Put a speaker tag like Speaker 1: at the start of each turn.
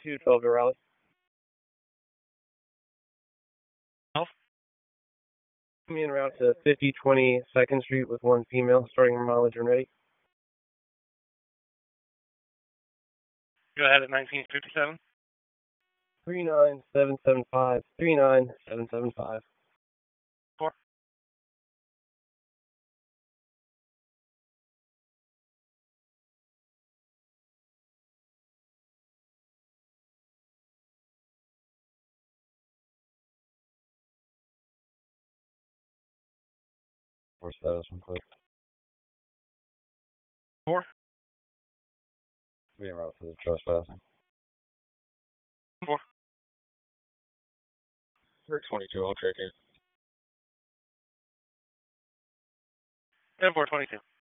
Speaker 1: 212 to Raleigh.
Speaker 2: 12?
Speaker 1: Coming in route to 5020 2nd Street with one female, starting her mileage and ready.
Speaker 2: Go ahead at 1957.
Speaker 1: 39775. 39775.
Speaker 2: 4.
Speaker 1: Where's status one quick?
Speaker 2: 4.
Speaker 1: Being route to the trespassing.
Speaker 2: 4.
Speaker 1: 22, I'll check in.
Speaker 2: 10-4-22.